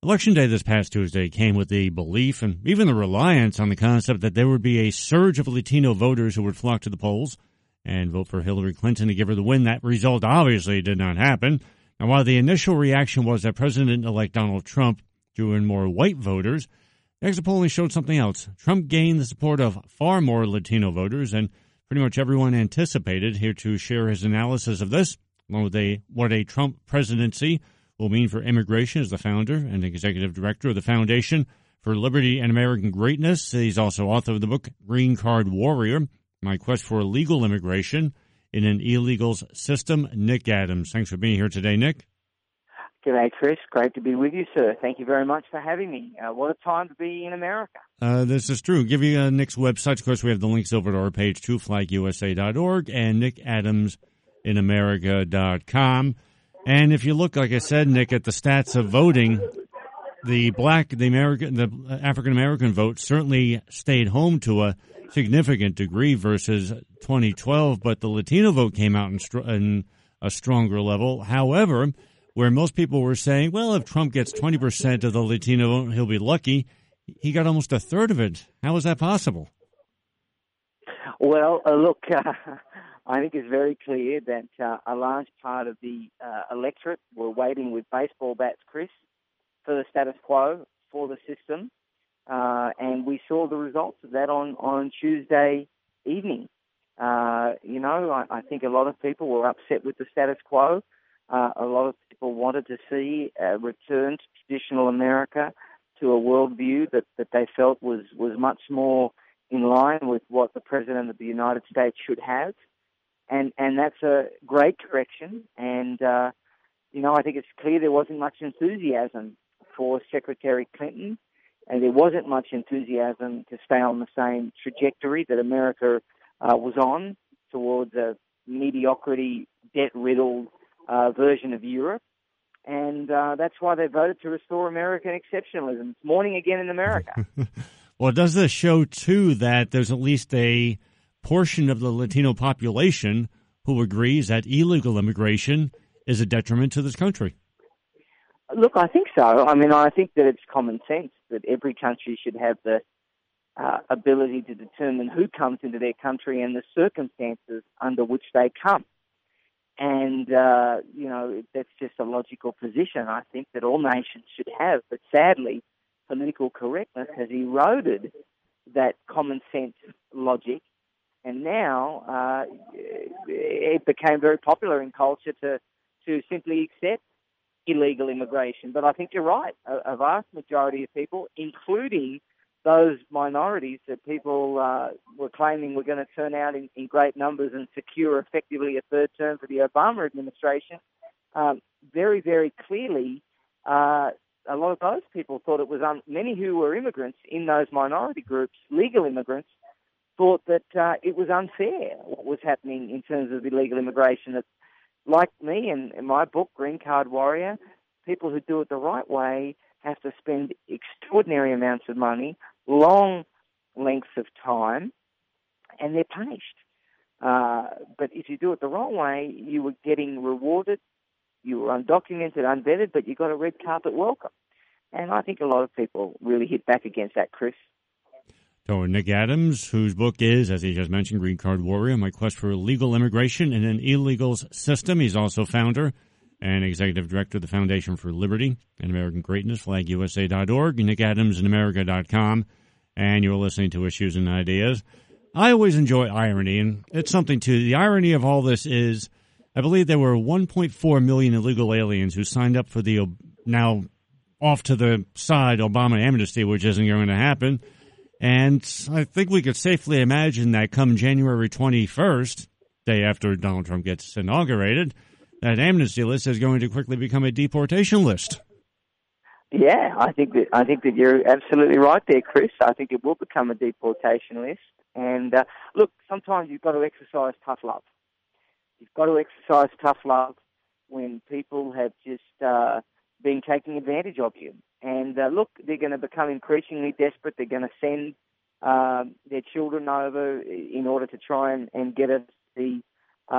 Election day this past Tuesday came with the belief and even the reliance on the concept that there would be a surge of Latino voters who would flock to the polls and vote for Hillary Clinton to give her the win. That result obviously did not happen. Now, while the initial reaction was that President-elect Donald Trump drew in more white voters, exit polling showed something else. Trump gained the support of far more Latino voters than pretty much everyone anticipated. Here to share his analysis of this, along with what a Trump presidency will mean for immigration, is the founder and executive director of the Foundation for Liberty and American Greatness. He's also author of the book Green Card Warrior, My Quest for Legal Immigration in an Illegals System. Nick Adams. Thanks for being here today, Nick. G'day, Chris. Great to be with you, sir. Thank you very much for having me. What a time to be in America. This is true. Give you Nick's website. Of course, we have the links over to our page, twoFlagUSA.org and nickadamsinamerica.com. And if you look, like I said, Nick, at the stats of voting, the African-American vote certainly stayed home to a significant degree versus 2012, but the Latino vote came out in a stronger level. However, where most people were saying, well, if Trump gets 20% of the Latino vote, he'll be lucky, he got almost a third of it. How is that possible? Well, look, I think it's very clear that a large part of the electorate were waiting with baseball bats, Chris, for the status quo, for the system, and we saw the results of that on Tuesday evening. I think a lot of people were upset with the status quo. A lot of people wanted to see a return to traditional America, to a worldview that they felt was much more in line with what the President of the United States should have. And that's a great correction. And, I think it's clear there wasn't much enthusiasm for Secretary Clinton, and there wasn't much enthusiasm to stay on the same trajectory that America was on towards a mediocrity, debt-riddled version of Europe. And that's why they voted to restore American exceptionalism. It's morning again in America. Well, does this show, too, that there's at least a portion of the Latino population who agrees that illegal immigration is a detriment to this country? Look, I think so. I think that it's common sense that every country should have the ability to determine who comes into their country and the circumstances under which they come. And, that's just a logical position I think that all nations should have. But sadly, political correctness has eroded that common sense logic. And now it became very popular in culture to simply accept illegal immigration. But I think you're right. A vast majority of people, including those minorities that people were claiming were going to turn out in great numbers and secure effectively a third term for the Obama administration, very, very clearly, a lot of those people thought it was many who were immigrants in those minority groups, legal immigrants, thought that it was unfair what was happening in terms of illegal immigration. That, like me and in my book, Green Card Warrior, people who do it the right way have to spend extraordinary amounts of money, long lengths of time, and they're punished. But if you do it the wrong way, you were getting rewarded. You were undocumented, unvetted, but you got a red carpet welcome. And I think a lot of people really hit back against that, Chris. So Nick Adams, whose book is, as he just mentioned, Green Card Warrior, My Quest for Legal Immigration in an Illegals System. He's also founder and executive director of the Foundation for Liberty and American Greatness, FlagUSA.org, nickadamsinamerica.com, and you're listening to Issues and Ideas. I always enjoy irony, and it's something, too. The irony of all this is, I believe there were 1.4 million illegal aliens who signed up for the now off to the side Obama amnesty, which isn't going to happen. And I think we could safely imagine that come January 21st, day after Donald Trump gets inaugurated, that amnesty list is going to quickly become a deportation list. Yeah, I think that you're absolutely right there, Chris. I think it will become a deportation list. And look, sometimes you've got to exercise tough love. You've got to exercise tough love when people have just been taking advantage of you. And look, they're going to become increasingly desperate. They're going to send their children over in order to try and get us to be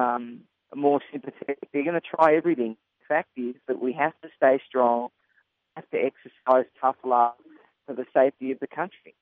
more sympathetic. They're going to try everything. The fact is that we have to stay strong. have to exercise tough love for the safety of the country.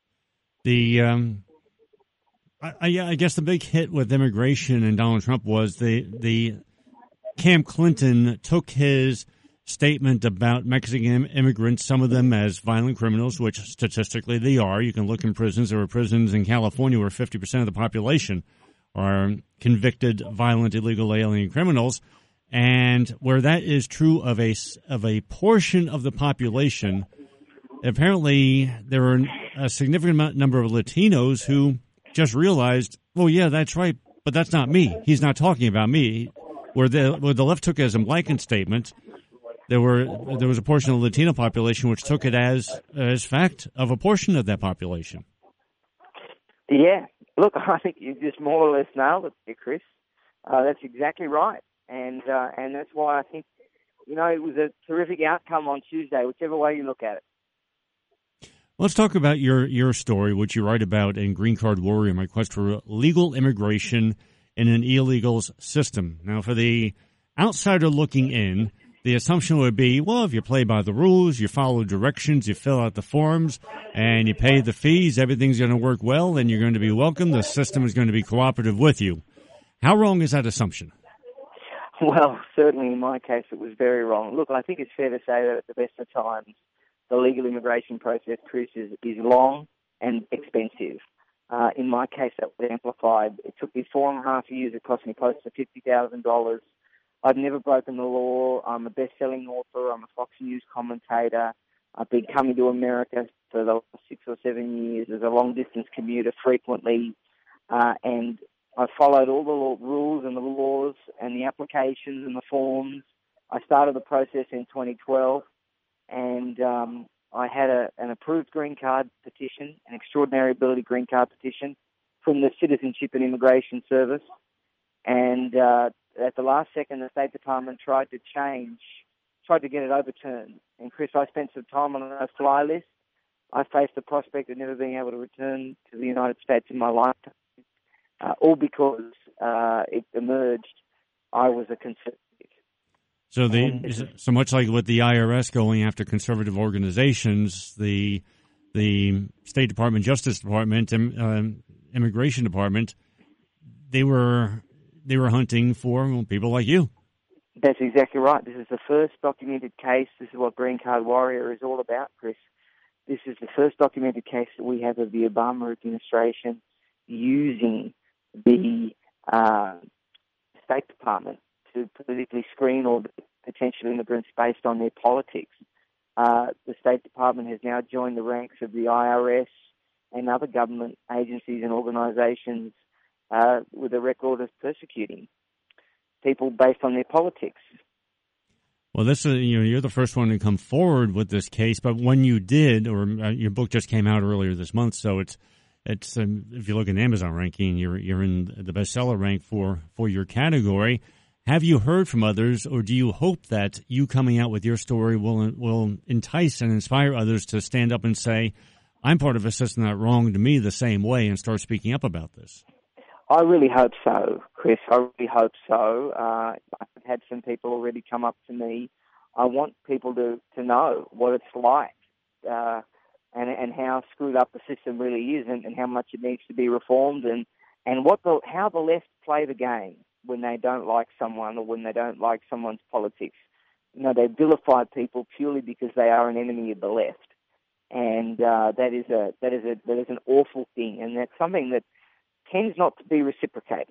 I guess the big hit with immigration and Donald Trump was the Cam Clinton took his statement about Mexican immigrants, some of them as violent criminals, which statistically they are. You can look in prisons. There are prisons in California where 50% of the population are convicted violent illegal alien criminals, and where that is true of a portion of the population. Apparently, there are a significant number of Latinos who just realized, well, yeah, that's right, but that's not me. He's not talking about me. Where the left took it as a blanket statement, there was a portion of the Latino population which took it as fact of a portion of that population. Yeah, look, I think you just more or less nailed it there, Chris. That's exactly right, and that's why I think it was a terrific outcome on Tuesday, whichever way you look at it. Let's talk about your story, which you write about in Green Card Warrior, My Quest for Legal Immigration in an Illegals System. Now, for the outsider looking in, the assumption would be, well, if you play by the rules, you follow directions, you fill out the forms, and you pay the fees, everything's going to work well, and you're going to be welcome. The system is going to be cooperative with you. How wrong is that assumption? Well, certainly in my case, it was very wrong. Look, I think it's fair to say that at the best of times, the legal immigration process, Chris, is long and expensive. In my case, that was amplified. It took me 4.5 years. It cost me close to $50,000. I've never broken the law. I'm a best-selling author. I'm a Fox News commentator. I've been coming to America for the last 6 or 7 years as a long-distance commuter frequently, and I followed all the rules and the laws and the applications and the forms. I started the process in 2012, and I had an approved green card petition, an extraordinary ability green card petition from the Citizenship and Immigration Service. And at the last second, the State Department tried to get it overturned. And Chris, I spent some time on a fly list. I faced the prospect of never being able to return to the United States in my lifetime, all because it emerged I was a conservative. So much like with the IRS going after conservative organizations, the State Department, Justice Department, Immigration Department, they were hunting for people like you. That's exactly right. This is the first documented case. This is what Green Card Warrior is all about, Chris. This is the first documented case that we have of the Obama administration using the State Department to politically screen all the potential immigrants based on their politics. The State Department has now joined the ranks of the IRS and other government agencies and organizations with a record of persecuting people based on their politics. Well, this is, you're the first one to come forward with this case, but when you did, or your book just came out earlier this month, so it's if you look at Amazon ranking, you're in the bestseller rank for your category. Have you heard from others, or do you hope that you coming out with your story will entice and inspire others to stand up and say, I'm part of a system that wronged me the same way, and start speaking up about this? I really hope so, Chris. I really hope so. I've had some people already come up to me. I want people to know what it's like and how screwed up the system really is, and how much it needs to be reformed, and how the left play the game when they don't like someone or when they don't like someone's politics. They vilify people purely because they are an enemy of the left, and that is an awful thing, and that's something that tends not to be reciprocated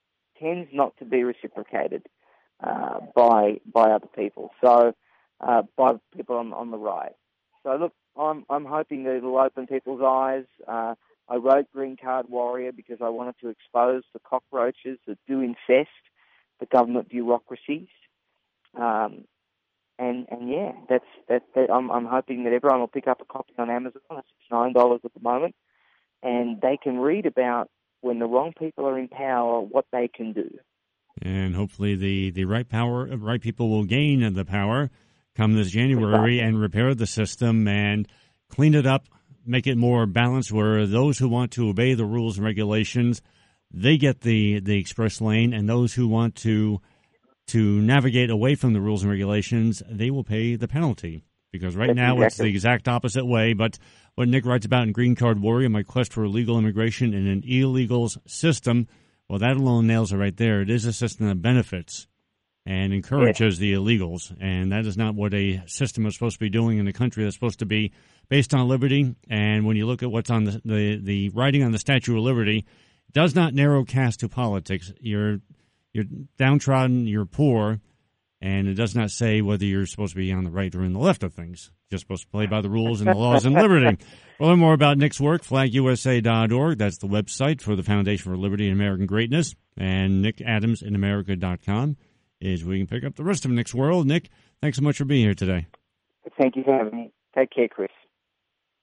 by other people. So by people on the right. So look, I'm hoping that it'll open people's eyes. I wrote Green Card Warrior because I wanted to expose the cockroaches that do infest the government bureaucracies. And yeah, that's I'm hoping that everyone will pick up a copy on Amazon. It's $9 at the moment, and they can read about when the wrong people are in power, what they can do. And hopefully the right people will gain the power come this January and repair the system and clean it up, make it more balanced, where those who want to obey the rules and regulations, they get the express lane, and those who want to navigate away from the rules and regulations, they will pay the penalty. because right That's now it's exactly. the exact opposite way. But what Nick writes about in Green Card Warrior, My Quest for Illegal Immigration in an Illegals System, well, that alone nails it right there. It is a system that benefits and encourages the illegals, and that is not what a system is supposed to be doing in a country that's supposed to be based on liberty. And when you look at what's on the writing on the Statue of Liberty, it does not narrow cast to politics. You're downtrodden, you're poor, and it does not say whether you're supposed to be on the right or in the left of things. You're supposed to play by the rules and the laws and liberty. Well, learn more about Nick's work, flagusa.org. That's the website for the Foundation for Liberty and American Greatness. And nickadamsinamerica.com is where you can pick up the rest of Nick's world. Nick, thanks so much for being here today. Thank you for having me. Take care, Chris.